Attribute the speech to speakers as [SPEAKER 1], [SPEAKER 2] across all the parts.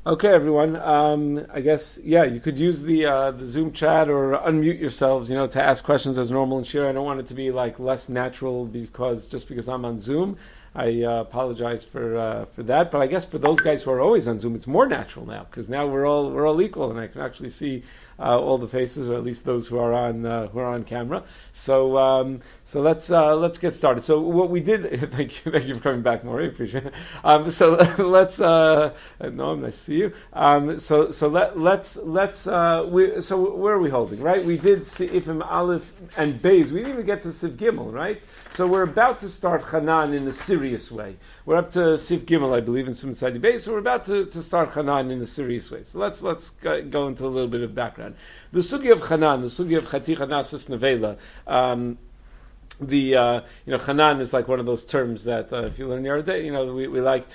[SPEAKER 1] Okay, everyone. I guess you could use the Zoom chat or unmute yourselves, to ask questions as normal and share. I don't want it to be like less natural because I'm on Zoom. I apologize for that, but I guess for those guys who are always on Zoom, it's more natural now because now we're all equal, and I can actually see all the faces, or at least those who are on camera. So let's get started. So what we did, thank you for coming back, Maury. Appreciate it. So let's Noam, nice to see you. So where are we holding? Right, we did Seifim Aleph and Beis. We didn't even get to Sif Gimel, right? So we're about to start Hanan in a serious way. We're up to Sif Gimel, I believe, in Simon Sadi Beis. So we're about to start Hanan in a serious way. So let's go into a little bit of background. The sugi of Hanan, the sugi of Chaticha Nasas Nevela. Hanan is like one of those terms that if you learn Yeridea, we like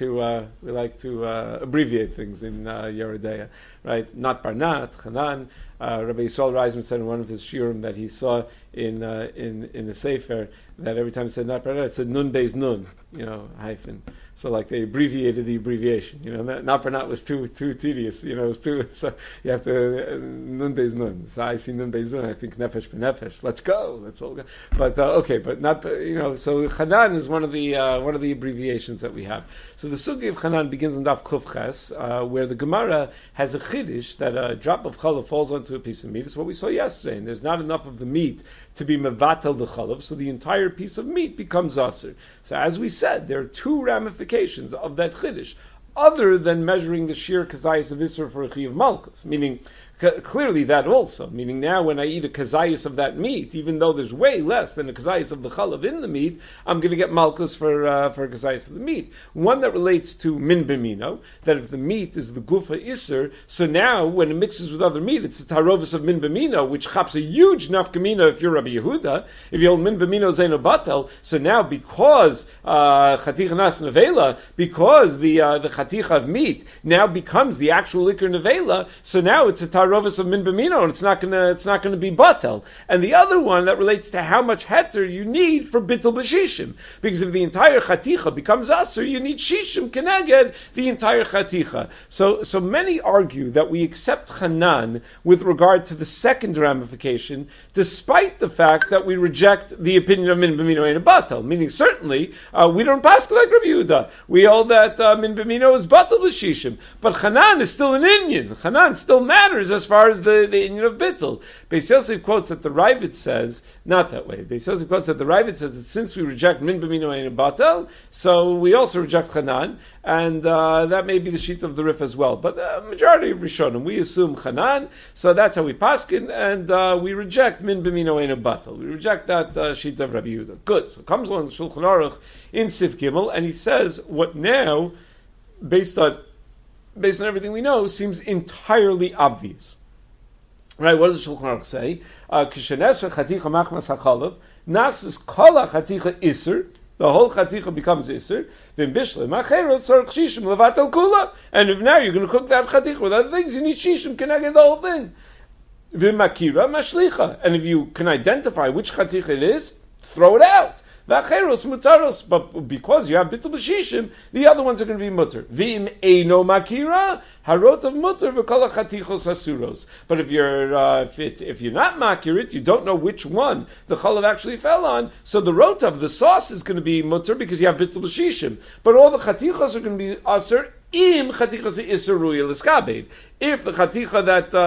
[SPEAKER 1] to abbreviate things in Yeridea, right? Not Barnat, Hanan. Rabbi Yisrael Reisman said in one of his shiurim that he saw in the Sefer that every time it said not Barnat, it said Nun Beis Nun, hyphen. So like they abbreviated the abbreviation. Not Barnat was too tedious. It was too. So you have to Nun Beis Nun. So I see Nun Beis Nun. I think Nefesh B'Nefesh. Let's go. Let's all go. But okay, but not. So Hanan is one of the abbreviations that we have. So the sugi of Hanan begins in Daf Kuf Ches, where the Gemara has a chiddush that a drop of challah falls onto a piece of meat. It's what we saw yesterday, and there's not enough of the meat to be mevatel the chalav, so the entire piece of meat becomes aser. So as we said, there are two ramifications of that chiddush, other than measuring the sheer kazayis of Isser for a chi of malchus, meaning clearly that also, meaning now when I eat a kazayis of that meat, even though there's way less than a kazayis of the chalav in the meat, I'm going to get malchus for a kazayis of the meat. One that relates to min b'mino, that if the meat is the gufa Isser, so now when it mixes with other meat, it's the tarovis of min b'mino, which chaps a huge nafkamina if you're Rabbi Yehuda, if you hold min b'mino zeno batel, so now because chaticha nas nevela, because the chaticha of meat now becomes the actual liquor nevela, so now it's a tarovis of min b'mino, and it's not gonna be batel. And the other one that relates to how much heter you need for bittul b'shishim, because if the entire chaticha becomes aser, you need shishim keneged the entire chaticha. So many argue that we accept Hanan with regard to the second ramification, despite the fact that we reject the opinion of min b'mino and batel. Meaning certainly we don't pass like Rabbi Yehuda. We hold that min b'mino is batel b'shishim, but Hanan is still an inyan. Hanan still matters as far as the inyan of bittul. Beis Yosef quotes that the Ravid says, not that way. Beis Yosef quotes that the Ravid says that since we reject min b'mino and batel, so we also reject Hanan, and that may be the sheet of the Rif as well. But the majority of Rishonim, we assume Hanan, so that's how we paskin, and we reject min b'mino and batel. We reject that sheet of Rabbi Yehuda. Good. So comes along the Shulchan Aruch in Sif Gimel, and he says what now, based on everything we know, seems entirely obvious. Right? What does the Shulchan Aruch say? Kishenesha chaticha machmas hachalav nasas kala chaticha iser. The whole chaticha becomes iser. V'im bishle machero tzarich shishim levatel kula. And if now you're going to cook that chaticha with other things, you need shishim. Can I get the whole thing? V'im makira mashlicha. And if you can identify which chaticha it is, throw it out. V'acheros mutaros, but because you have bittul b'shishim, the other ones are going to be mutter. V'im eino makira harot of mutter v'kol hachatichos hasuros. But if you're if you're not makirit, you don't know which one the chalav actually fell on. So the rot of the sauce is going to be mutter because you have bittul b'shishim. But all the chatichos are going to be aser. Im chatichos isur ruyel iskabed. If the chaticha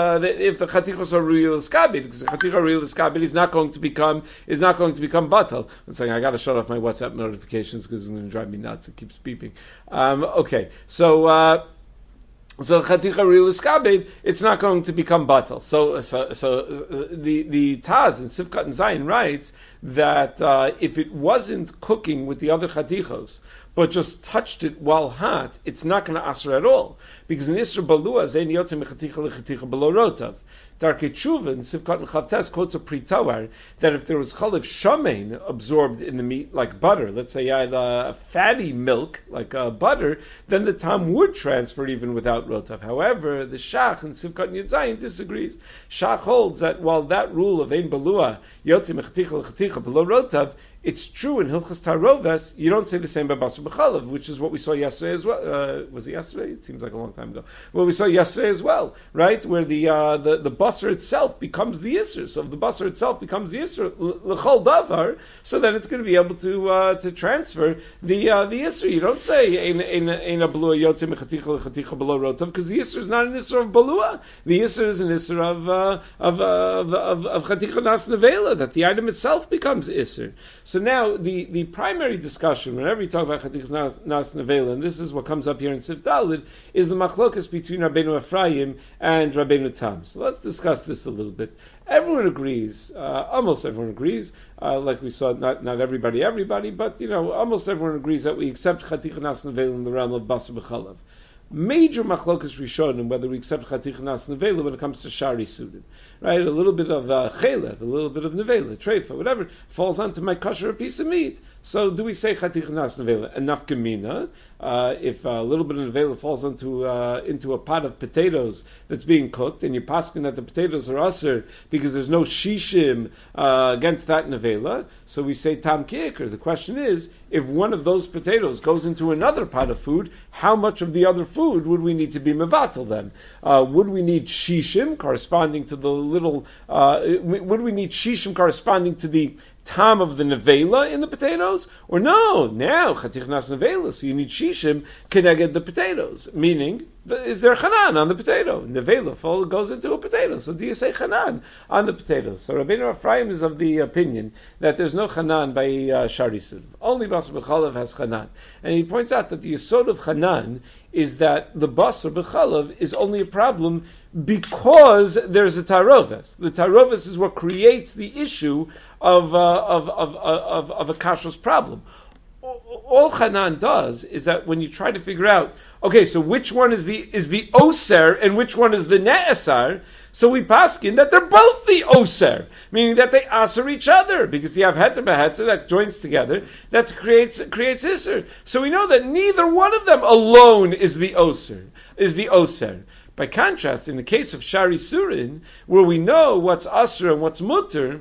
[SPEAKER 1] if the chatichos are ruyel iskabed, because the chaticha ruyel iskabed is not going to become batal. I'm saying I got to shut off my WhatsApp notifications because it's going to drive me nuts. It keeps beeping. Okay, so chaticha ruyel iskabed, it's not going to become batal. So the Taz in Sifkat and Zayin writes that if it wasn't cooking with the other chatichos, but just touched it while hot, it's not going to aser at all. Because in Isra Balua, Zein Yotzim Chaticha L'Chaticha Below Rotav. Darkei Tshuva and Sivkot and Chavtes quotes a Pri Toar that if there was chalev shamein absorbed in the meat like butter, let's say you had fatty milk like butter, then the tam would transfer even without rotav. However, the Shach and Sivkot and Yudzayin disagrees. Shach holds that while that rule of ein balua yotzi mechaticha lechaticha below rotav, it's true in Hilchas Taroves, you don't say the same by Basar B'chalav, which is what we saw yesterday as well. Was it yesterday? It seems like a long time ago. Well, we saw yesterday as well, right? Where the Basar itself becomes the Isser. So if the Basar itself becomes the Isser, L'chol Davar, so then it's going to be able to transfer the Isser. You don't say Ein a Balua Yotze Mechaticha L'chaticha Below Rotav, because the Isser is not an Isser of Balua. The Isser is an Isser of Chaticha Nas Nevela, that the item itself becomes Isser. So now the primary discussion, whenever you talk about Chatichas Nas Nevela, and this is what comes up here in Sif Dalid, is the machlokas between Rabbeinu Ephraim and Rabbeinu Tam. So let's discuss this a little bit. Everyone agrees, almost everyone agrees, like we saw, not everybody, but almost everyone agrees that we accept Chatichas Nas Nevela in the realm of Basar B'chalav. Major machlokas Rishonim whether we accept Chatichas Nas Nevela when it comes to Shari Sudim. Right? A little bit of Chelev, a little bit of Nevela, Treifa, whatever, falls onto my kosher piece of meat. So do we say Chatichas Nas Nevela? Enough Gemina, if a little bit of Nevela falls into a pot of potatoes that's being cooked, and you're pasking that the potatoes are aser because there's no shishim against that Nevela, so we say Tam Ki'ikr. The question is, if one of those potatoes goes into another pot of food, how much of the other food would we need to be mevatel then? Would we need shishim corresponding to the little? Would we need shishim corresponding to the tam of the nevela in the potatoes? Or no, now Chatichas Nas Nevela, so you need shishim connected the potatoes. Meaning, is there chanan on the potato? Nevela goes into a potato, so do you say chanan on the potato? So Rabbeinu Ephraim is of the opinion that there's no chanan by Shari Sudim. Only Basar B'chalav has chanan. And he points out that the yesod of chanan is that the Basar B'chalav is only a problem because there's a taroves. The taroves is what creates the issue of a kashrus problem. All Hanan does is that when you try to figure out, okay, so which one is the oser and which one is the ne'esar, so we paskin that they're both the oser, meaning that they aser each other, because you have heter beheter that joins together, that creates iser. So we know that neither one of them alone is the oser. By contrast, in the case of Shari Surin, where we know what's aser and what's mutter,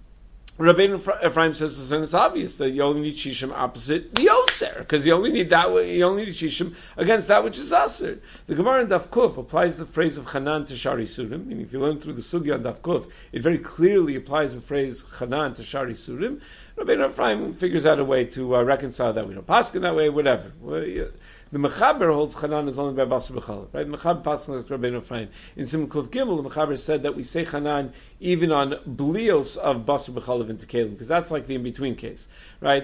[SPEAKER 1] Rabbeinu Ephraim says, and it's obvious that you only need shishim opposite the oser, because you only need shishim against that which is aser. The Gemara in Daf Kuf applies the phrase of Chanan to Shari Surim. Meaning, if you learn through the sugya on Daf Kuf, it very clearly applies the phrase Chanan to Shari Surim. Rabbeinu Ephraim figures out a way to reconcile that. We don't paskin that way, whatever. The Mechaber holds Chanan is only by Basar B'chalav, right? Mechaber paskin like Rabbeinu Ephraim. In Simon Kuf Gimel, the Mechaber said that we say Chanan even on blios of Basar B'chalav into Kalim, because that's like the in-between case, right?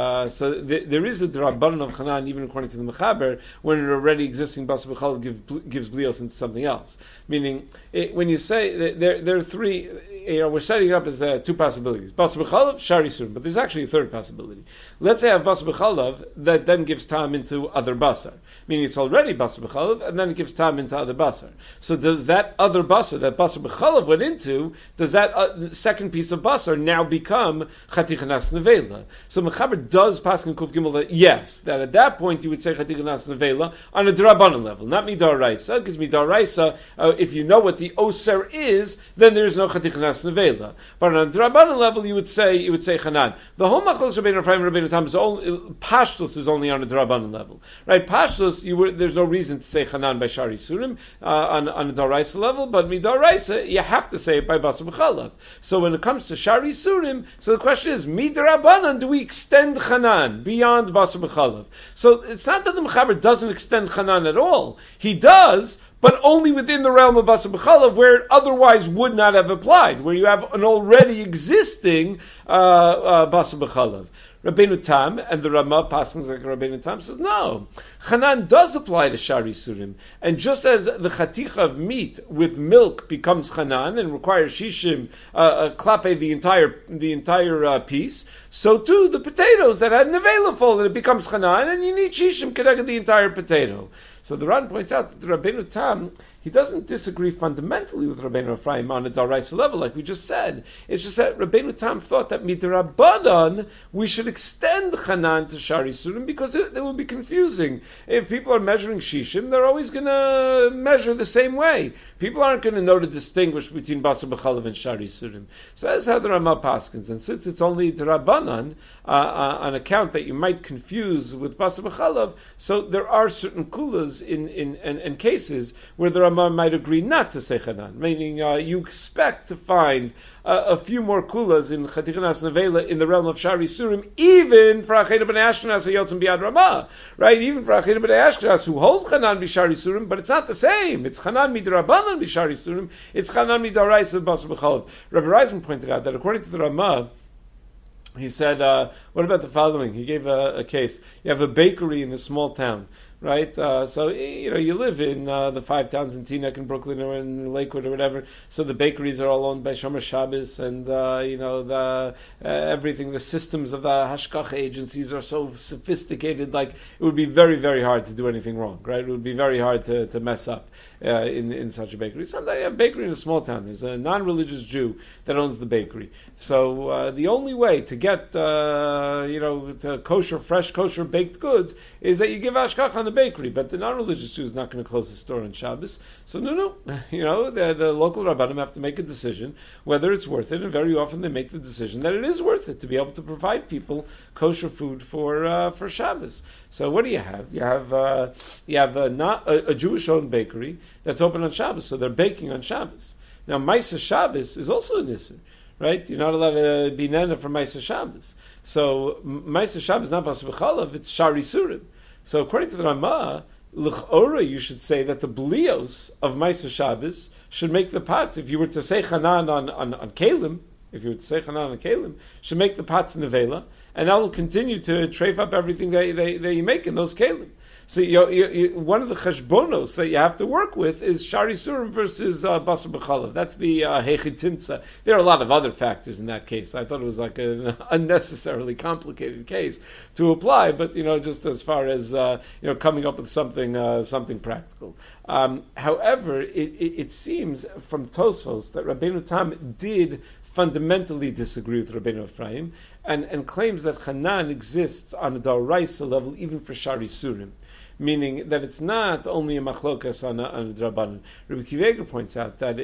[SPEAKER 1] So there is a Drabanan of Chanan, even according to the Mechaber, when an already existing Basar B'chalav gives blios into something else. Meaning, when you say, there are three, we're setting it up as two possibilities. Basar B'chalav, Shari Surim, but there's actually a third possibility. Let's say I have Basar B'chalav that then gives time into other Basar, meaning it's already Basar B'chalav, and then it gives time into other Basar. So does that other Basar, that Basar B'chalav went into, does that second piece of Basar now become Chatichas Nas Nevela? So Mechaber does pass in Kuf Gimel that yes, that at that point you would say Chatichas Nas Nevela on a Drabanan level, not Midaraisa, because Midaraisa, if you know what the Oser is, then there is no Chatichas Nas Nevela. But on a Drabanan level, you would say Chanan. The whole Machlokes Rabbeinu Ephraim and Rabbeinu Tam is only Pashtus is only on a Drabanan level, right? Pashtus, there's no reason to say Chanan by Shari Surim on a Daraisa level, but Midaraisa you have to say it by Basar B'chalav. So when it comes to Shari Surim, so the question is, Midarabanan, do we extend Chanan beyond Basar B'chalav? So it's not that the Mechaber doesn't extend Chanan at all. He does, but only within the realm of Basar B'chalav, where it otherwise would not have applied, where you have an already existing Basar B'chalav. Rabbeinu Tam and the Ramah Paschals like Rabbeinu Tam says no. Chanan does apply to Shari Surim, and just as the chaticha of meat with milk becomes Chanan and requires shishim klape the entire piece, so too the potatoes that had nevela folded, it becomes Chanan, and you need shishim connected the entire potato. So the Ran points out that the Rabbeinu Tam, he doesn't disagree fundamentally with Rabbeinu Ephraim on a Daraisa level, like we just said. It's just that Rabbeinu Tam thought that midrabanan we should extend Chanan to Shari Surim because it will be confusing. If people are measuring Shishim, they're always going to measure the same way. People aren't going to know to distinguish between Basar B'chalav and Shari Surim. So that's how the Ramah paskins. And since it's only Darabanan, on account that you might confuse with Basar B'chalav, so there are certain kulas in cases where the Ramah might agree not to say Chanan, meaning you expect to find a few more kulas in Chatichanas Nevela in the realm of Shari Surim, even for Achena B'nai Ashkenaz Yotzim Biad Ramah, right? Even for Achena B'nai Ashkenaz who hold Chanan B'Shari Surim, but it's not the same. It's Chanan Midrabanan B'Shari Surim. It's Chanan Midaraisa Basar B'chalav. Rabbi Reisman pointed out that according to the Ramah, he said, what about the following? He gave a case. You have a bakery in a small town, right? So, you live in the 5 towns in Teaneck and Brooklyn or in Lakewood or whatever. So the bakeries are all owned by Shomer Shabbos, and, everything, the systems of the Hashkacha agencies are so sophisticated, like it would be very, very hard to do anything wrong, right? It would be very hard to mess up in such a bakery. Sometimes you have a bakery in a small town. There's a non-religious Jew that owns the bakery. So the only way to get, to fresh kosher baked goods is that you give Hashkacha on the bakery, but the non-religious Jew is not going to close his store on Shabbos. So no, the local Rabbanim have to make a decision whether it's worth it, and very often they make the decision that it is worth it to be able to provide people kosher food for Shabbos. So what do you have? You have a Jewish-owned bakery that's open on Shabbos, so they're baking on Shabbos. Now, Maisa Shabbos is also an Isser, right? You're not allowed to be nana for Maisa Shabbos. So Maisa Shabbos is not Basar B'chalav, it's Shari Surim. So according to the Ramah, l'chora you should say that the blios of Maisa Shabbos should make the pots. If you were to say Chanan on Kalim, should make the pots nevela, and that will continue to trafe up everything that you make in those Kalim. So one of the cheshbonos that you have to work with is Shari Surim versus Basar B'chalav. That's the Hechitimtza. There are a lot of other factors in that case. I thought it was like an unnecessarily complicated case to apply, but just as far as coming up with something practical. However, it seems from Tosfos that Rabbeinu Tam did fundamentally disagree with Rabbeinu Ephraim and claims that Chanan exists on a Daraisa level even for Shari Surim, meaning that it's not only a machlokas on a drabanan. Rabbi Kiveger points out that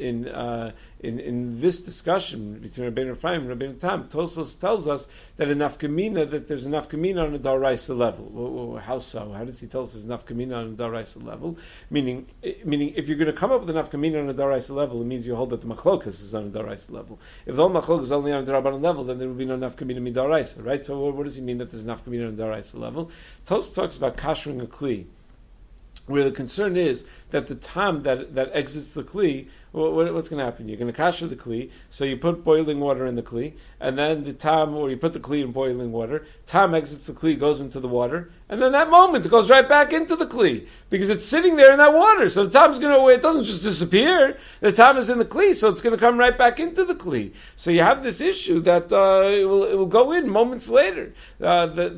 [SPEAKER 1] in this discussion between Rabbeinu Ephraim and Rabbeinu Tam, Tosfos tells us that that there's a nafkamina on a daraisa level. Well, how so? How does he tell us there's a nafkamina on a daraisa level? Meaning, if you're going to come up with a nafkamina on a daraisa level, it means you hold that the machlokas is on a daraisa level. If the whole machlokas is only on a drabanan level, then there would be no nafkamina midaraisa, right? So what does he mean that there's nafkamina on a daraisa level? Tosfos talks about kashering a kli, where the concern is that the tam that exits the kli, what's going to happen? You're going to kasher the kli, so you put boiling water in the kli, and then the tam, or you put the kli in boiling water, tam exits the kli, goes into the water, and then that moment it goes right back into the kli, because it's sitting there in that water, so the tam's going to, it doesn't just disappear, the tam is in the kli, so it's going to come right back into the kli. So you have this issue that it will go in moments later. The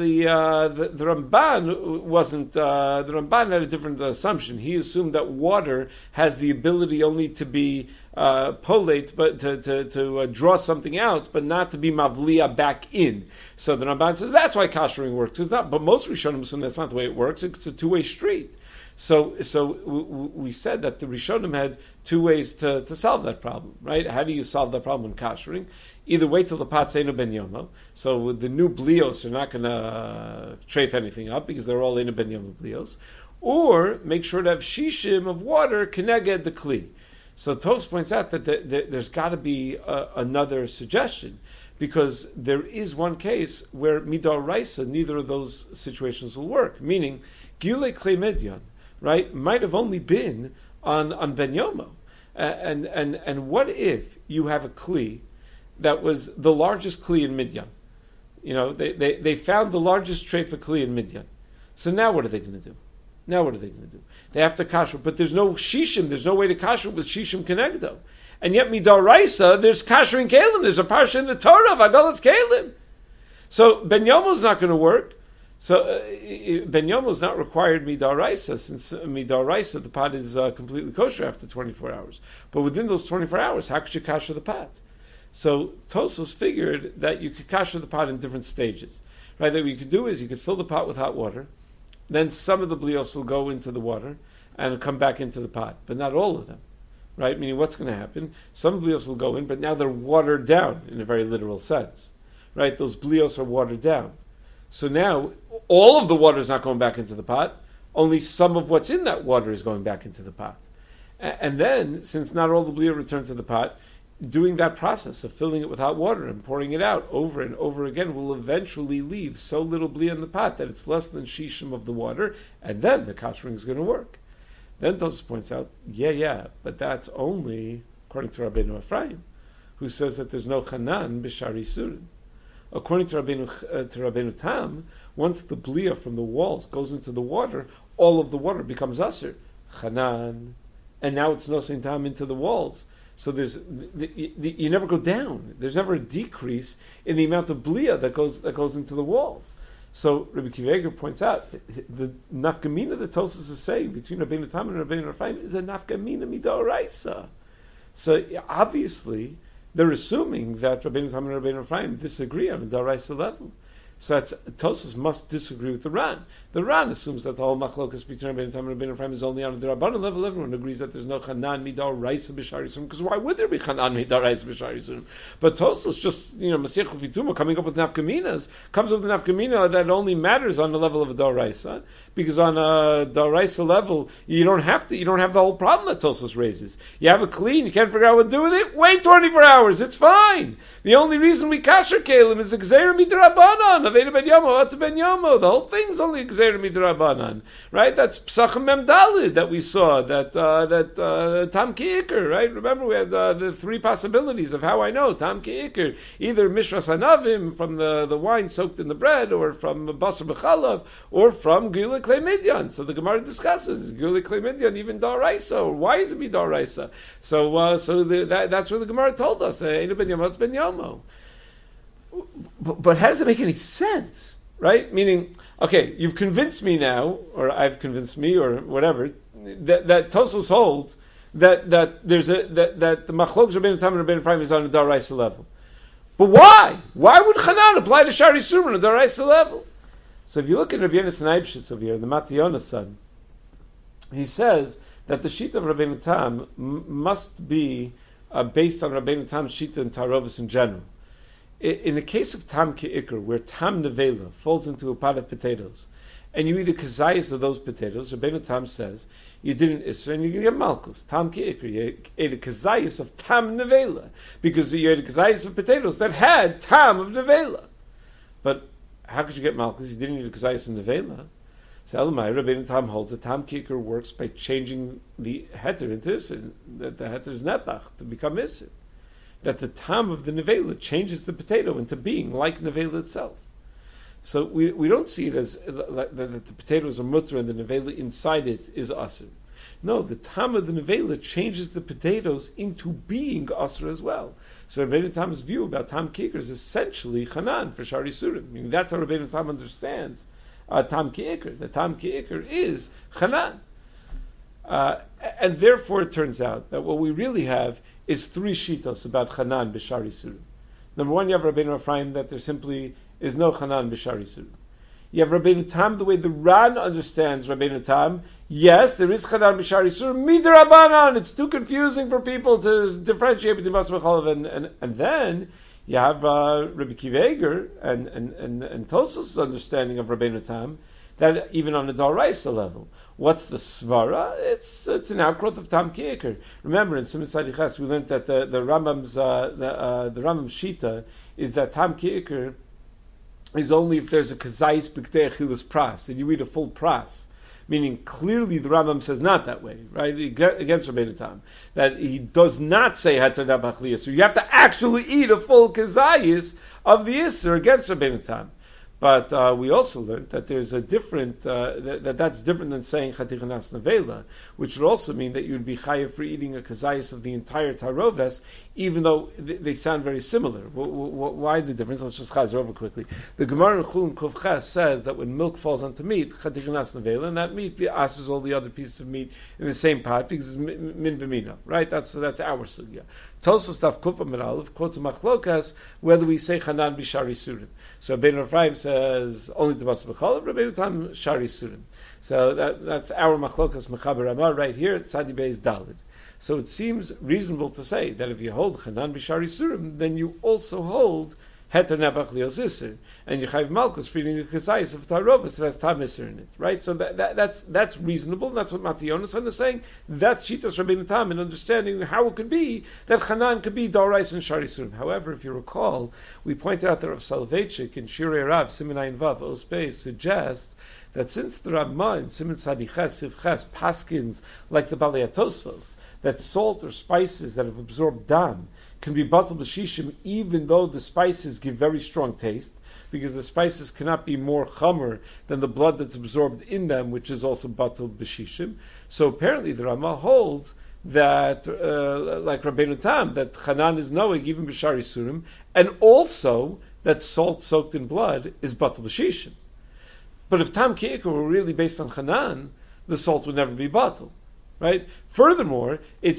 [SPEAKER 1] Ramban wasn't, the Ramban had a different assumption. He assumed that water has the ability only to be polate, but to draw something out, but not to be mavliya back in. So the Ramban says that's why kashering works. It's not, but most Rishonim assume that's not the way it works. It's a two-way street. So we said that the Rishonim had two ways to solve that problem, right? How do you solve that problem in kashering? Either wait till the pot's Eino Ben Yomo, so the new blios are not going to trafe anything up because they're all Eino Ben Yomo blios, or make sure to have shishim of water keneged the kli. So Tos points out that there's got to be another suggestion, because there is one case where midar raisa, neither of those situations will work. Meaning, gilei klei medyan, right, might have only been on Ben Yomo, and what if you have a kli that was the largest kli in Midyan? They found the largest treifa kli in Midyan. So now what are they going to do? They have to kasher, but there's no shishim, there's no way to kasher with shishim kenegdo. And yet midaraisa, there's kashering kalim, there's a parsha in the Torah of Agalas kalim. So Ben Yomo is not going to work. So Ben Yomo is not required midaraisa, since midaraisa the pot is completely kosher after 24 hours. But within those 24 hours, how could you kasher the pot? So Tosos figured that you could kasher the pot in different stages. Right? That what you could do is you could fill the pot with hot water, then some of the blios will go into the water and come back into the pot, but not all of them. Right? Meaning what's going to happen? Some blios will go in, but now they're watered down in a very literal sense. Right? Those blios are watered down. So now, all of the water is not going back into the pot, only some of what's in that water is going back into the pot. And then, since not all the bliya return to the pot, doing that process of filling it with hot water and pouring it out over and over again will eventually leave so little bliya in the pot that it's less than shishim of the water, and then the kashering is going to work. Then Tosfos points out, but that's only according to Rabbeinu Ephraim, who says that there's no chanan b'shari surin. According to Rabbeinu Tam, once the bliya from the walls goes into the water, all of the water becomes aser, chanan, and now it's nosein tam into the walls. So you never go down. There's never a decrease in the amount of bliya that goes into the walls. So Rabbi Akiva Eiger points out the nafkamina that Tosfos is saying between Rabbeinu Tam and Rabbeinu Ephraim is a nafkamina midoraisa. So obviously, they're assuming that Rabbeinu Tam and Rabbeinu Ephraim disagree on a daraisa level. So Tosfos must disagree with the Ran. The Ran assumes that the whole machlokas between Rabbeinu Tam and Rabbeinu Ephraim is only on the Rabbanan level. Everyone agrees that there's no chanan midar raisa b'shari surim, because why would there be chanan midar raisa b'shari surim? But Tosfos just, Masech Vituma, coming up with nafkaminas, comes up with nafkamina that only matters on the level of a daraisa, because on a daraisa level, you don't have the whole problem that Tosfos raises. You have a clean, you can't figure out what to do with it, wait 24 hours, it's fine. The only reason we kasher kelim is a gzeira midrabanan, aveda ben yomo, ata ben yomo. The whole thing's only a gzeira midrabanan, right? That's psachim mem dalid that we saw, that tam ki'ikr, right? Remember we had the three possibilities of how I know tam ki'ikr, either mishras hanavim, from the wine soaked in the bread, or from basar b'chalav, or from gila klei midyan. So the Gemara discusses, is gila klei midyan even daraisa, or why is it be daraisa? So that's what the Gemara told us, einu ben yomo, ata ben yomo. But how does it make any sense, right? Meaning, okay, you've convinced me now, or I've convinced me, or whatever, that Tosfos holds that there's that the machlokes Rabbeinu Tam and Rabbeinu Ephraim is on a daraisa level. But why? Why would Chanan apply to Shari Surim on a daraisa level? So if you look at Rabbi Yonasan Eibshitz over here, the Matiyona son, he says that the shita of Rabbeinu Tam must be based on Rabbeinu Tam's shita and Tarovis in general. In the case of Tam Ke'ikr, where Tam Nevela falls into a pot of potatoes, and you eat a kazayas of those potatoes, Rabbeinu Tam says, you did an Isra and you get Malkus. Tam Ke'ikr, you ate a kazayas of Tam Nevela, because you ate a kazayas of potatoes that had Tam of Nevela. But how could you get Malkus? You didn't eat a kazayas of Nevela. So Elamai, Rabbeinu Tam holds that Tam Ke'ikr works by changing the heter into Isra, that the heter is Nepach, to become Isra. That the tam of the nevela changes the potato into being like nevela itself. So we don't see it as that the potatoes are mutter and the nevela inside it is asr. No, the tam of the nevela changes the potatoes into being asr as well. So Rabbeinu Tam's view about tam kikr is essentially chanan for shari surim. I mean, that's how Rabbeinu Tam understands tam kikr. The tam kikr is chanan. And therefore it turns out that what we really have is three shitos about Chanan b'shari surim. Number one, you have Rabbeinu Ephraim that there simply is no Chanan b'shari surim. You have Rabbeinu Tam, the way the Ran understands Rabbeinu Tam, yes, there is Chanan b'shari surim, midrabanan. It's too confusing for people to differentiate between Basar B'chalav and then you have Rabbi Akiva Eiger and Tosfos' understanding of Rabbeinu Tam, that even on the Daraisa level. What's the svara? It's an outgrowth of Tam Ke'ikr. Remember, in Simon Sadichas, we learned that the Rambam's shita is that Tam Ke'ikr is only if there's a kazayis b'ktei achilus pras, and you eat a full pras. Meaning, clearly the Rambam says not that way, right? Against Rabbeinu Tam, that he does not say hatzada b'chliyas. So you have to actually eat a full kazayis of the Isser against Rabbeinu Tam. But we also learned that there's a different that's different than saying chatichanas nevela, which would also mean that you would be chayav for eating a kazayis of the entire taroves, even though they sound very similar. Why the difference? Let's just chazer over quickly. The Gemara in Chulin Kuf Ches says that when milk falls onto meat, chatichinas nevela, and that meat asks all the other pieces of meat in the same pot because it's min b'mina, right? That's our sugya. Tosos Daf Kufa Meralev quotes a machlokas whether we say chanan b'shari surim. So Rabbeinu Ephraim says only to bas b'chalav, Rabbeinu Tam shari surim. So that's our machlokas mechaber Ramah right here at Tzadi Beis Dalid. So it seems reasonable to say that if you hold chanan b'shari surim, then you also hold heter nebach lios iser, and you chayv malchus for eating a kazayis of tarovas that has tam iser in it, right? So that's reasonable, and that's what Mati Yonasan is saying. That's shitas Rabbeinu Tam in understanding how it could be that chanan could be darais and shari surim. However, if you recall, we pointed out that Rav Soloveitchik in Shirei Rav Siman Ayin Vav Os Beis suggests that since the Ramah in Siman Sadiches Sivches paskins like the Balei Tosfos, that salt or spices that have absorbed dam can be batal b'shishim even though the spices give very strong taste, because the spices cannot be more chamer than the blood that's absorbed in them, which is also batal b'shishim. So apparently the Ramah holds that, like Rabbeinu Tam, that chanan is noeg even b'shari surim, and also that salt soaked in blood is batal b'shishim. But if tam ki'ikar were really based on chanan, the salt would never be batal. Right. Furthermore, it's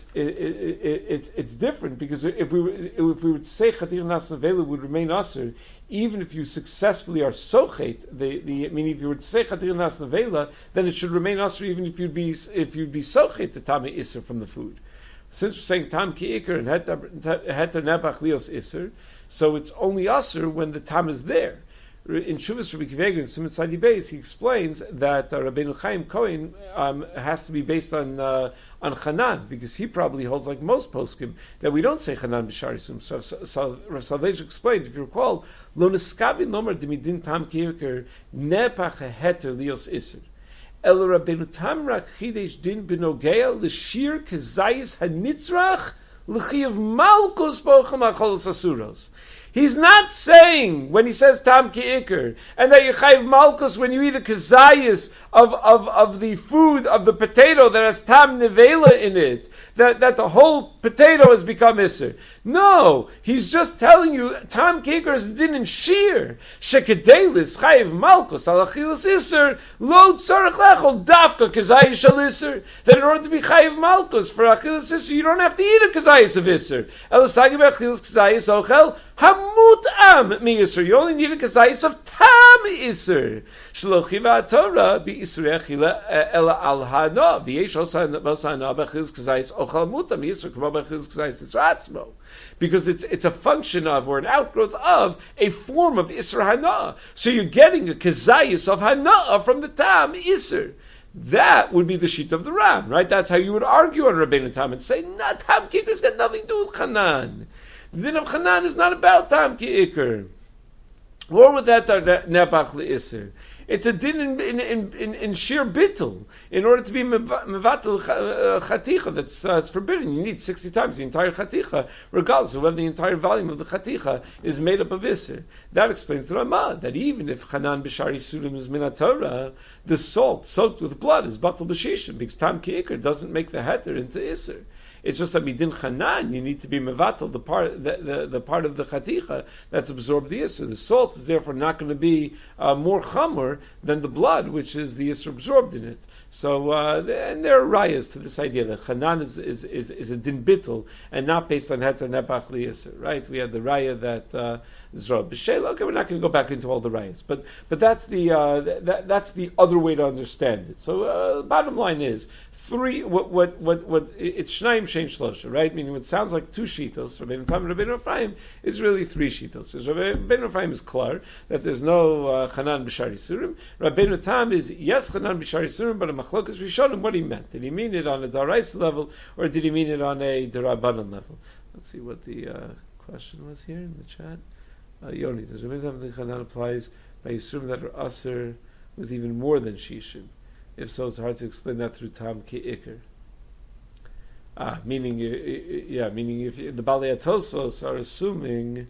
[SPEAKER 1] different because if we would say chatir nas nevela would remain aser, even if you successfully are sochet, meaning if you were to say chatir nas nevela, then it should remain aser even if you'd be sochet the tam iser from the food. Since we're saying tam ki ikar and heter nebach lios iser, so it's only aser when the tam is there. In Shuvas Rabbi Kiva Eger in Siman Tzadi Beis, he explains that Rabbeinu Chaim Cohen has to be based on Chanan, because he probably holds, like most poskim, that we don't say Chanan b'shari sum. So Rav Soloveitchik explains, if you recall, Lo neskavin lomer demidin tam ki'ikar nepach heter lios iser. El Rabbeinu Tam rak chidesh din b'nogea l'shir kezayis hanitzrach l'chiyav malkus bochem acholos asuros. He's not saying, when he says tam ki'ikr, and that you chayv malchus when you eat a kazayis of the food, of the potato that has tam nevela in it, that the whole potato has become iser. No, he's just telling you, tam ki'ikr is din and shir. Shekedelis chayv malchus al achilas iser, lo tzarech lechol dafka kazayis shal iser. That in order to be chayv malchus for achilas iser, you don't have to eat a kazayis of iser. Elasagi be'achilas kazayis ochel, hamut am mi iser. You only need a kazayis of tam iser. Shlochiva Torah be iser echila ela al hana. V'yesh osana be'achilas kazayis ochel muta mi iser k'mo be'achilas kazayis isratzmo. Because it's a function of, or an outgrowth of, a form of Isra Hana. So you're getting a kazayis of Hana from the Tam Isser. That would be the sheet of the Ram, right? That's how you would argue on Rabbeinu Tam and say, nah, Tam Ki'ikr has got nothing to do with Hanan. The din of Hanan is not about Tam Ki'ikr. Or with that Nebach Le'isser. It's a din in sheer bittul. In order to be mevatel chaticha, that's forbidden. You need 60 times the entire chaticha, regardless of whether the entire volume of the chaticha is made up of iser. That explains the Ramah, that even if chanan b'shari surim is min Torah, the salt soaked with blood is batal b'shishim, because tam ki'ikr doesn't make the heter into iser. It's just that midin chanan, you need to be mevatel, the part of the chaticha that's absorbed the yisr. The salt is therefore not going to be more chamer than the blood, which is the yisr absorbed in it. So, and there are rayas to this idea that chanan is a din bittul and not based on heter nebach li yisr. Right? We had the raya that Zrob b'shel. Okay, we're not going to go back into all the rayas, but that's the other way to understand it. So, bottom line is it's Shnayim Shein Shlosha, right? Meaning it sounds like two shitos. Rabbeinu Tam and Rabbeinu Ephraim is really three shitos. Rabbeinu Ephraim is klar that there's no Chanan b'shari surim. Rabbeinu Tam is yes Chanan b'shari surim, but a machlokas rishonim what he meant. Did he mean it on a daraisa level or did he mean it on a derabanan level? Let's see what the question was here in the chat. Yoni, does Rabbeinu Tam think Chanan applies by yisurim that are aser with even more than shishim? If so, it's hard to explain that through tam ki'ikr. Meaning if the Balei Tosfos are assuming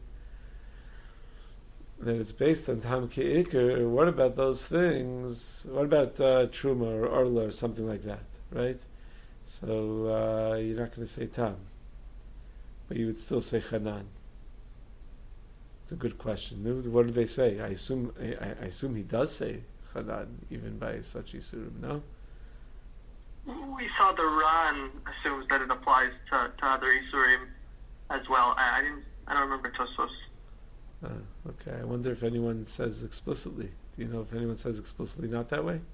[SPEAKER 1] that it's based on tam ki'ikr, what about those things? What about truma or orla or something like that? right? So you're not going to say tam, but you would still say chanan. It's a good question. What do they say? I assume he does say chanan even by such isurim. No.
[SPEAKER 2] We saw the Ran assumes that it applies to other isurim as well. I don't remember Tosfos.
[SPEAKER 1] Okay. I wonder if anyone says explicitly. Do you know if anyone says explicitly not that way?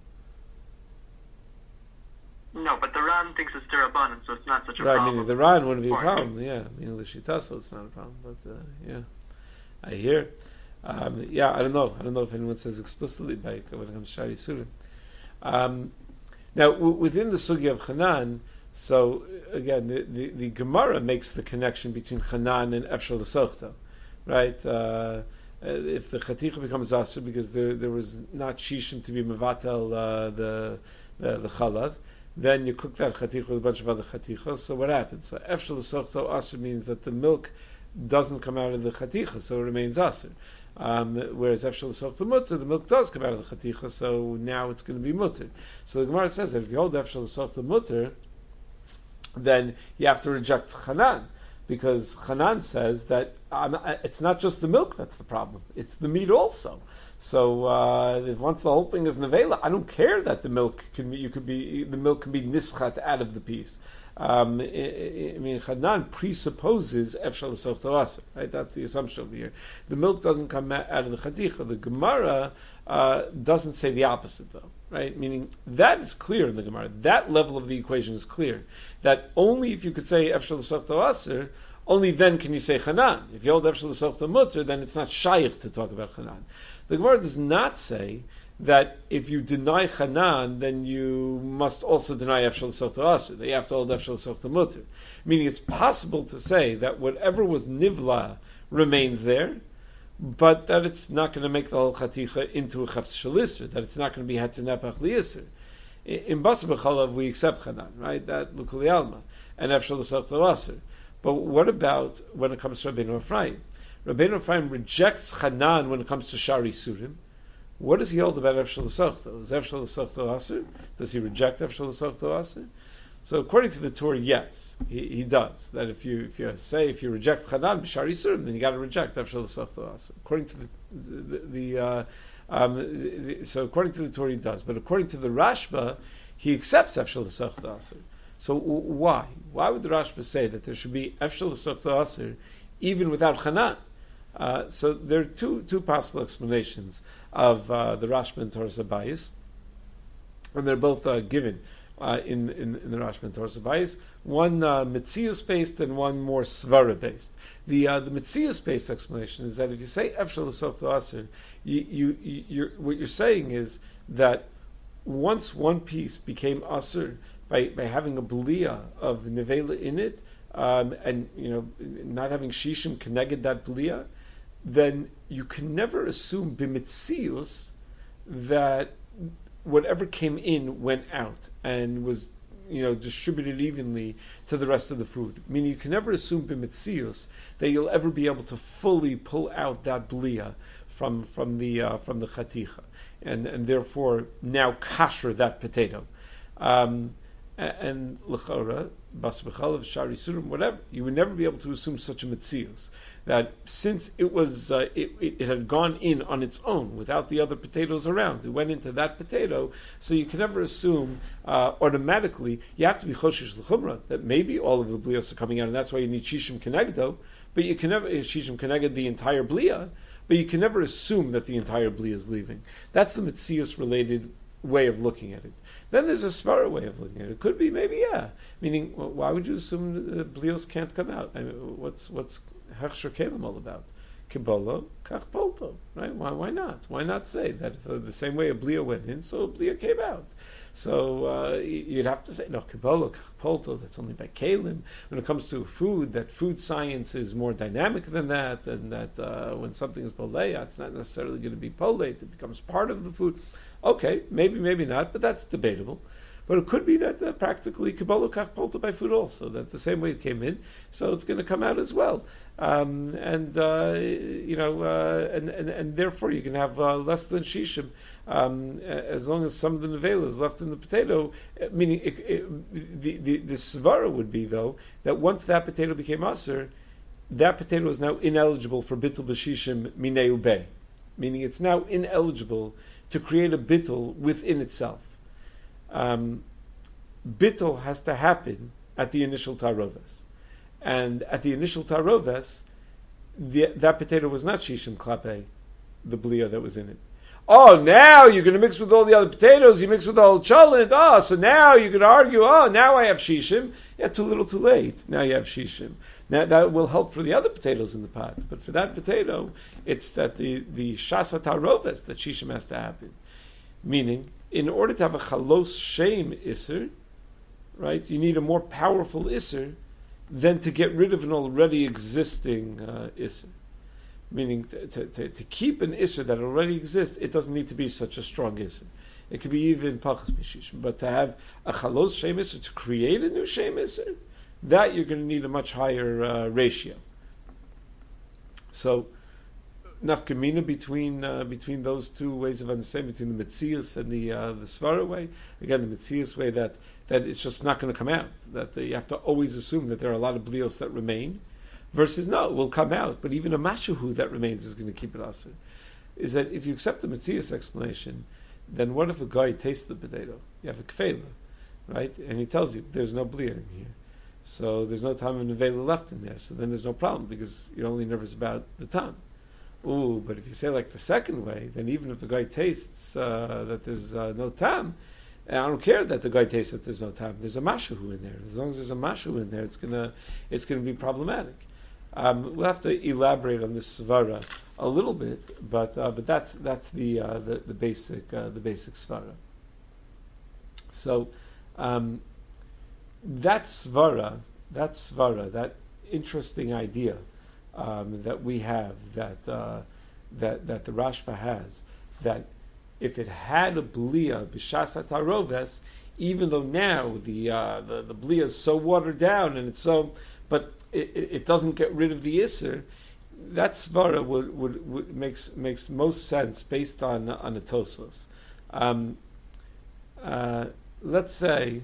[SPEAKER 2] No, but the Ran thinks it's Derabanan, so it's not such a
[SPEAKER 1] right,
[SPEAKER 2] problem.
[SPEAKER 1] Meaning the Ran wouldn't be a problem. Yeah, meaning Lishitaso, it's not a problem. But yeah, I hear. Yeah, I don't know. I don't know if anyone says explicitly by when it comes to Shari Surim. Now, within the sugya of Chanan, so again, the Gemara makes the connection between Chanan and Efshel L'Sochta, right? If the Chaticha becomes Asr because there was not Shishim to be Mevatel the Chalav, then you cook that Chaticha with a bunch of other Chatichas, so what happens? So Efshel L'Sochta Asr means that the milk doesn't come out of the Chaticha, so it remains Asr. Whereas Efshel L'Sochta Mutter, the milk does come out of the Chaticha, so now it's going to be Mutter. So the Gemara says that if you hold Efshel L'Sochta Mutter, then you have to reject Chanan, because Chanan says that it's not just the milk that's the problem; it's the meat also. So if once the whole thing is nevela, I don't care that the milk can be nischat out of the piece. I mean, Chanan presupposes Efshel L'Sochta Asr, right? That's the assumption over here. The milk doesn't come out of the Chaticha. The Gemara doesn't say the opposite, though, right? Meaning that is clear in the Gemara. That level of the equation is clear. That only if you could say Efshel L'Sochta Asr, only then can you say Chanan. If you hold Efshel L'Sochta Mutter, then it's not shaykh to talk about Chanan. The Gemara does not say that if you deny Chanan, then you must also deny Efshel L'Sochta Asr. They have to hold Efshel L'Sochta Mutter. Meaning it's possible to say that whatever was Nivla remains there, but that it's not going to make the whole Chaticha into a Chafs Shalisr, that it's not going to be Hatinepach Li'isr. In Basar B'chalav, we accept Chanan, right? That L'Kuli Alma, and Efshel L'Sochta Asr. But what about when it comes to Rabbeinu Ephraim? Rabbeinu Ephraim rejects Chanan when it comes to Shari Surim. What does he hold about Efshel L'Sochta? Is Efshel L'Sochta Asr? Does he reject Efshel L'Sochta Asr? So according to the Torah, yes, he does. That if you reject Chanan b'Shari Surim, then you got to reject Efshel L'Sochta Asr. According to so according to the Torah, he does. But according to the Rashba, he accepts Efshel L'Sochta Asr. So why? Why would the Rashba say that there should be Efshel L'Sochta Asr even without Chanan? So there are two possible explanations of the Rashba and Torah Sabayis, and they're both given in the Rashba and Torah Sabayis. One Metzius based and one more Svara based. The Metzius based explanation is that if you say Efshel L'Sochta Asr, what you're saying is that once one piece became Asr by having a Blia of Nevela in it, and not having Shishim connected that Blia, then you can never assume b'mitzius that whatever came in went out and was distributed evenly to the rest of the food. Meaning you can never assume b'mitzius that you'll ever be able to fully pull out that blia from the chaticha and therefore now kasher that potato. And l'chora, bas b'chalav, shari surim, whatever, you would never be able to assume such a mitzius. That since it was it had gone in on its own without the other potatoes around, it went into that potato. So you can never assume automatically. You have to be choshesh l'chumra that maybe all of the blios are coming out, and that's why you need shishim kenegdo. But you can never shishim keneged the entire blia. But you can never assume that the entire blia is leaving. That's the mitzius related way of looking at it. Then there's a svara way of looking at it. It could be maybe meaning why would you assume the blios can't come out? I mean, what's Hechsher Kalim all about? Kibolo, Kach Polto, right? Why not? Why not say that the same way a blia went in, so a blia came out? So you'd have to say, no, Kibolo, Kach Polto, that's only by Kalim. When it comes to food, that food science is more dynamic than that, and that when something is Poleya, it's not necessarily going to be Polate, it becomes part of the food. Okay, maybe not, but that's debatable. But it could be that practically Kabbalah Kach Polta by food also, that the same way it came in, so it's going to come out as well. And therefore you can have less than shishim, as long as some of the nevela is left in the potato. Meaning, the svara would be though that once that potato became aser, that potato is now ineligible for bittul b'shishim minei ubei, meaning it's now ineligible to create a bittul within itself. Bittul has to happen at the initial taroves. And at the initial taroves, that potato was not shishim klape, the blia that was in it. Oh, now you're going to mix with all the other potatoes, you mix with the whole cholent, so now you're going to argue, now I have shishim. Yeah, too little too late, now you have shishim. Now that will help for the other potatoes in the pot, but for that potato, it's that the shasa taroves that shishim has to happen. Meaning, in order to have a chalos shem iser, right, you need a more powerful iser than to get rid of an already existing Isser. Meaning, to keep an Isser that already exists, it doesn't need to be such a strong Isser. It could be even Pachas Mishishim. But to have a Chalos Shem Isser, to create a new Shem Isser, that you're going to need a much higher ratio. So, nafkamina between those two ways of understanding, between the Metzius and the Svara way. Again, the Metzius way that it's just not going to come out. That you have to always assume that there are a lot of blios that remain, versus no, it will come out. But even a mashuhu that remains is going to keep it asur. Is that if you accept the Metzius explanation, then what if a guy tastes the potato? You have a kfela, right? And he tells you there's no blia in here. So there's no time of nevela left in there. So then there's no problem because you're only nervous about the time. Ooh, but if you say like the second way, then even if the guy tastes that there's no tam, I don't care that the guy tastes that there's no tam. There's a mashahu in there. As long as there's a mashahu in there, it's gonna be problematic. We'll have to elaborate on this svara a little bit, but that's the basic svara. So that svara, that interesting idea that we have, that the Rashba has, that if it had a blia b'shas taroves, even though now the blia is so watered down and it's so, but it doesn't get rid of the iser, that svara would makes most sense based on a Tosfos. Let's say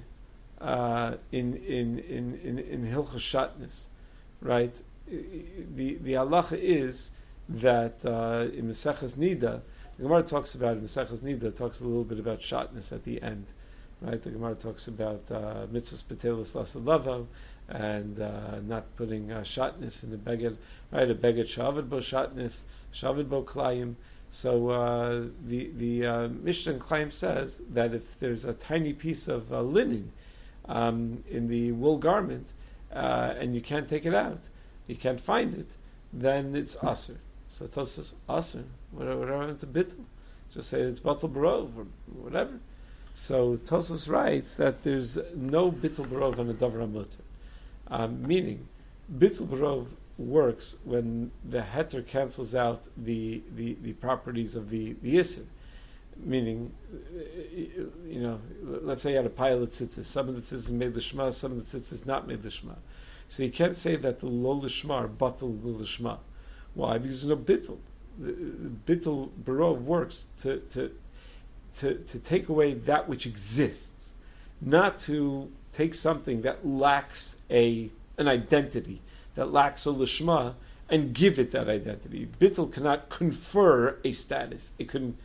[SPEAKER 1] in Hilchos Shatnez, right? The halacha is that in Maseches Nida, the Gemara talks about, in Maseches Nida, talks a little bit about Shatnez at the end, right? The Gemara talks about mitzvahs betelis lasalavo, and not putting Shatnez in the beged, right? A beged shavid bo Shatnez, shavid bo klayim. So the Mishnah in Klayim says that if there's a tiny piece of linen in the wool garment and you can't take it out, you can't find it, then it's aser. So it says aser. Whatever it's a bittul, just say it's batal barov or whatever. So Tosfos writes that there's no bittul barov on a davar hamuter, meaning bittul barov works when the heter cancels out the properties of the yisr. Meaning, let's say you had a pile of tzitzis. Some of the tzitzis made l'shma, some of the tzitzis not made l'shma. So you can't say that the lo l'shma are batal l'shma. Why? Because there's no bittul. Bittul barov works to take away that which exists, not to take something that lacks an identity, that lacks a lishma, and give it that identity. Bittul cannot confer a status. It can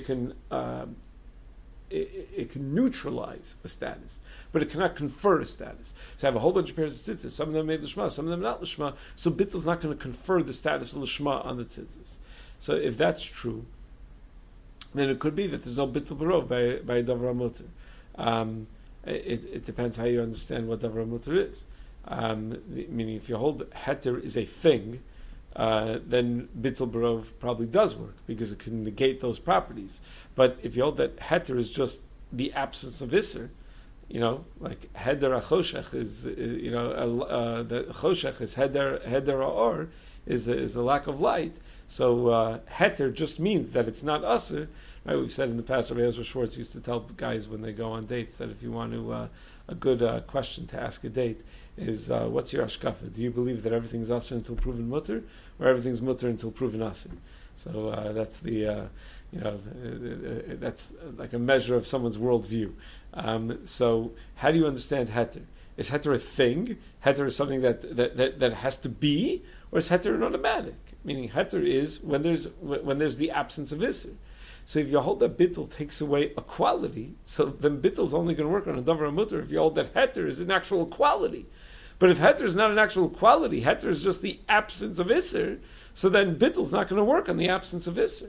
[SPEAKER 1] neutralize a status, but it cannot confer a status. So I have a whole bunch of pairs of tzitzis. Some of them made lishma, some of them not lishma. So bittul is not going to confer the status of lishma on the tzitzis. So if that's true, then it could be that there's no bittul barov by davar hamuter. It depends how you understand what davar hamuter is. Meaning, if you hold heter is a thing, then bittul barov probably does work because it can negate those properties. But if you hold that heter is just the absence of iser, like heder achoshech is, the choshech is heder aor is a lack of light. So heter just means that it's not aser, Right? We've said in the past, Rabbi Ezra Schwartz used to tell guys when they go on dates that if you want to a good question to ask a date is what's your ashkafa? Do you believe that everything's asr until proven mutter, or everything's mutter until proven asr? So that's the that's like a measure of someone's worldview. So how do you understand heter? Is heter a thing? Heter is something that has to be, or is heter an automatic? Meaning heter is when there's the absence of isser. So if you hold that bittul takes away a quality, so then bittul is only going to work on a davar mutter if you hold that heter is an actual quality. But if heter is not an actual quality, heter is just the absence of isser, so then bittul is not going to work on the absence of isser.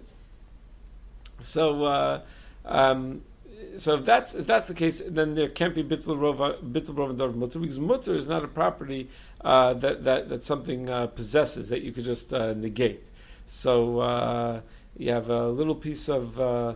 [SPEAKER 1] So if that's the case, then there can't be bittul rov and davar mutter, because mutter is not a property that something possesses that you could just negate. So you have a little piece of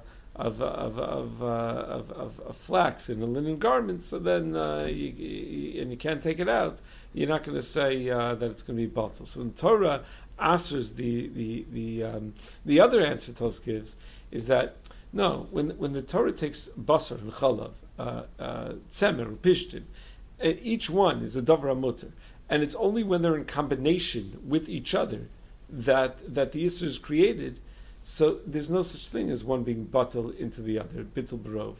[SPEAKER 1] flax in a linen garment, so then you can't take it out. You're not going to say that it's going to be batel. So in Torah, answers the other answer Tos gives is that no, when the Torah takes basar and chalav, tzemer and pishtin, each one is a davar mutter, and it's only when they're in combination with each other that the yisur is created. So there's no such thing as one being batel into the other, bittul barov.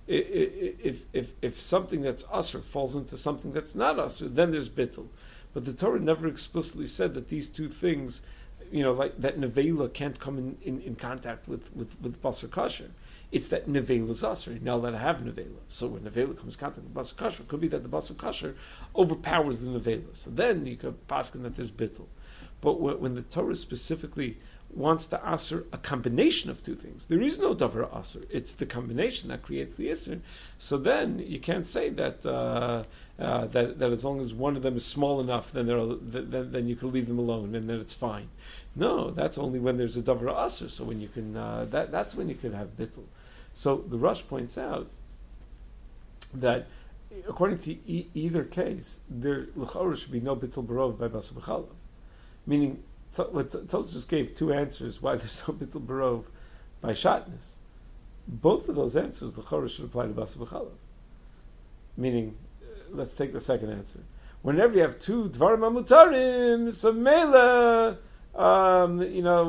[SPEAKER 1] If something that's asr falls into something that's not asr, then there's bittul. But the Torah never explicitly said that these two things, like that nevela can't come in contact with basar kasher. It's that nevela is asr. You're not allowed to have nevela. So when nevela comes in contact with basar kasher, it could be that the basar kasher overpowers the nevela. So then you could paskin that there's bittul. But when the Torah specifically wants to asr a combination of two things, there is no davar asr. It's the combination that creates the isr. So then you can't say that that as long as one of them is small enough, then you can leave them alone and then it's fine. No, that's only when there's a davar asr. So when you can that's when you can have bittul. So the Rush points out that according to either case, there l'chorah should be no bittul barov by basar b'chalav. Meaning, Tos just gave two answers why there's no bittul barov by shatnez. Both of those answers, the chorah should apply to basar b'chalav. Meaning, let's take the second answer. Whenever you have two dvarim amutarim, so mela, and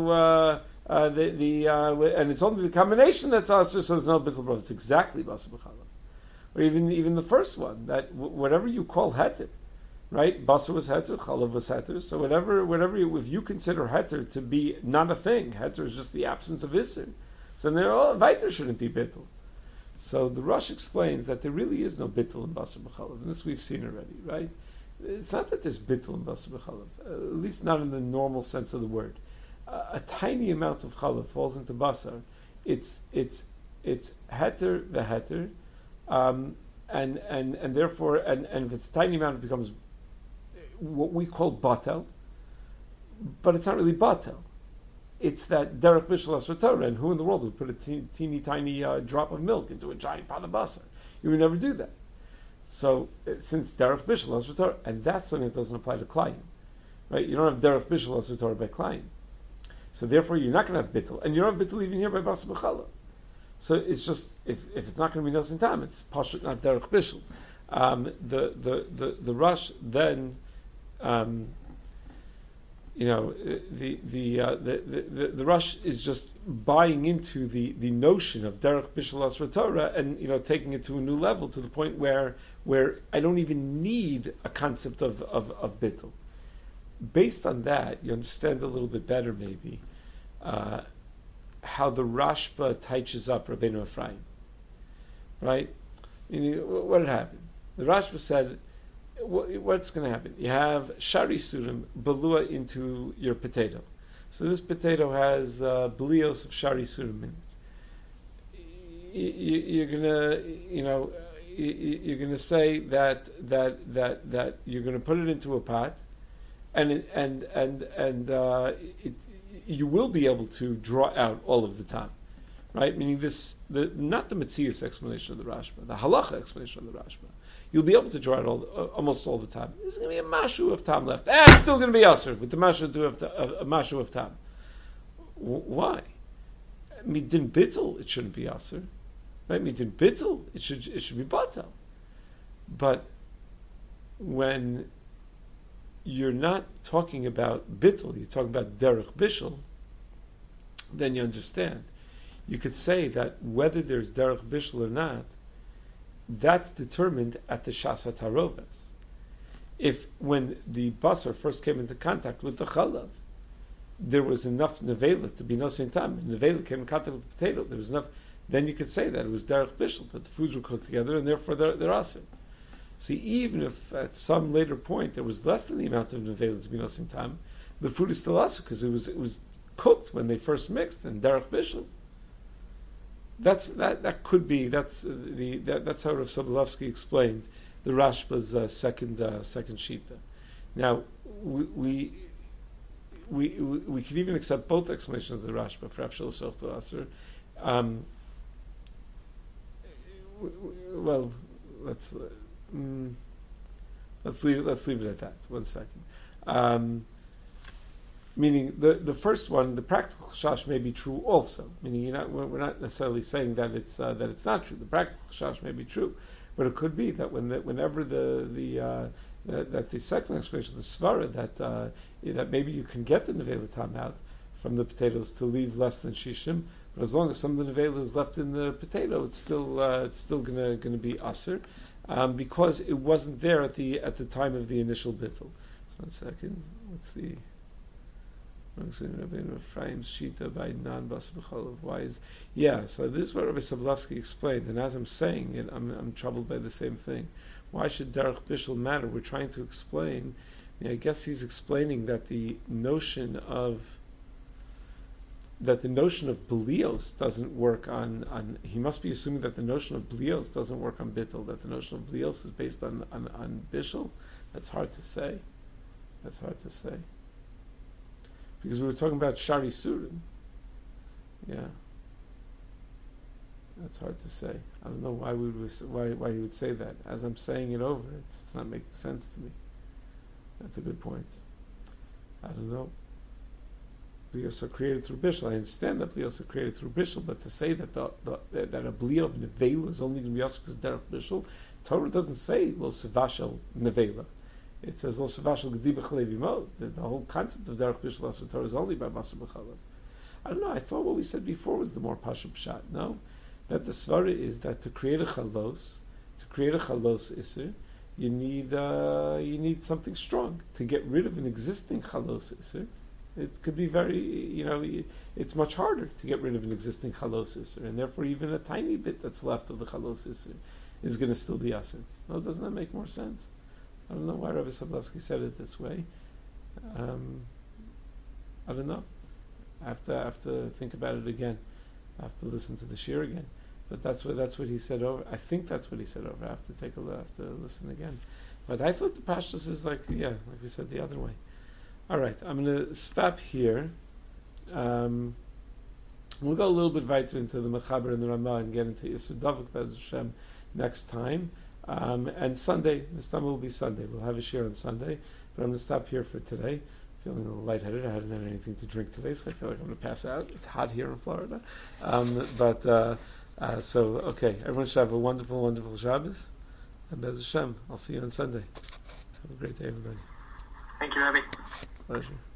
[SPEAKER 1] it's only the combination that's asr, so there's no bittul barov. It's exactly basar b'chalav. Or even the first one, that whatever you call heter. Right, basar was heter, chalav was heter. So if you consider heter to be not a thing, heter is just the absence of isser. So then weiter shouldn't be bittul. So the Rush explains that there really is no bittul in basar b'chalav, and this we've seen already. Right, it's not that there's bittul in basar b'chalav, at least not in the normal sense of the word. A tiny amount of chalav falls into basar. It's heter v'heter, and therefore if it's a tiny amount, it becomes what we call batel, but it's not really batel. It's that derech bishul asr Torah, and who in the world would put a teeny tiny drop of milk into a giant pot of basar? You would never do that. So since derech bishul asr Torah, and that's something that doesn't apply to klayim, right? You don't have derech bishul asr Torah by klayim, so therefore you're not going to have bittul, and you don't have bittul even here by basar b'chalav. So it's just if it's not going to be nosin tam, it's pashut not derech bishul. The Rush then. The Rush is just buying into the notion of derech bishul asra Torah and taking it to a new level, to the point where I don't even need a concept of bittul. Based on that, you understand a little bit better maybe how the Rashba teaches up Rabbeinu Ephraim. Right? What had happened? The Rashba said, what's going to happen? You have shari surim balua into your potato. So this potato has blios of shari surim in it. You're gonna say that you're gonna put it into a pot, and you will be able to draw out all of the time, right? Meaning not the Metzius explanation of the Rashba, the halacha explanation of the Rashba. You'll be able to draw it almost all the time. There's going to be a mashu of tam left. And it's still going to be usher with the mashu of tam. Why? midin bittul, it shouldn't be aser. Right? Midin bittul, it should be batal. But when you're not talking about bittul, you're talking about derech bishul, then you understand. You could say that whether there's derech bishul or not, that's determined at the shas hataroves. If when the basar first came into contact with the chalav, there was enough nevela to be nosein tam. The nevela came in contact with the potato. There was enough. Then you could say that it was derech bishul, that the foods were cooked together, and therefore they're aser. See, even if at some later point there was less than the amount of nevela to be nosein tam, the food is still aser because it was cooked when they first mixed and derech bishul. That could be that's how Rav Sobolovsky explained the Rashba's second shita. Now we could even accept both explanations of the Rashba for Afshel Soch Aser. Well, let's leave it at that. 1 second. Meaning the first one, the practical chashash may be true also. Meaning we're not necessarily saying that it's not true. The practical chashash may be true, but it could be that whenever that the second explanation, the svara, that maybe you can get the nevela tam out from the potatoes to leave less than shishim, but as long as some of the nevela is left in the potato, it's still going to be aser, because it wasn't there at the time of the initial bittul. So 1 second. What's the Shita by non-basar b'chalav? Why is so this is what Rabbi Sobolovsky explained, and as I'm saying it, I'm troubled by the same thing. Why should derech bishul matter? We're trying to explain. I guess he's explaining that the notion of blios doesn't work on. He must be assuming that the notion of blios doesn't work on bittul. That the notion of blios is based on bishul. That's hard to say. Because we were talking about Shari Surim. Yeah. That's hard to say. I don't know why he would say that. As I'm saying it over, it's not making sense to me. That's a good point. I don't know. Blios are created through Bishul. I understand that Blios are created through Bishul, but to say that that a Blia of Nevela is only going to be also because Derech Bishul, Torah doesn't say Lo Sevashel Nevela. It says Lo Sevashel Gedi B'chalev Yimod. The whole concept of Derech Bishul Asur Torah is only by Basar B'chalev. I don't know. I thought what we said before was the more Pashup Pshat. No, that the svara is that to create a chalos iser, you need something strong to get rid of an existing chalos iser. It could be very, it's much harder to get rid of an existing chalos iser, and therefore even a tiny bit that's left of the chalos iser is going to still be aser. No, doesn't that make more sense? I don't know why Rabbi Sobolovsky said it this way. I don't know. I have to think about it again. I have to listen to the shir again. But that's what he said over. I think that's what he said over. I have to listen again. But I thought the pashtus is like we said the other way. All right, I'm going to stop here. We'll go a little bit weiter into the Mechaber and the Ramah and get into Yisur Davuk Be'ez Hashem next time. And Sunday, this time will be Sunday. We'll have a shir on Sunday. But I'm going to stop here for today. Feeling a little lightheaded. I hadn't had anything to drink today, so I feel like I'm going to pass out. It's hot here in Florida. So, okay. Everyone should have a wonderful, wonderful Shabbos. And Be'ez Hashem, I'll see you on Sunday. Have a great day, everybody.
[SPEAKER 2] Thank you, Rabbi.
[SPEAKER 1] Pleasure.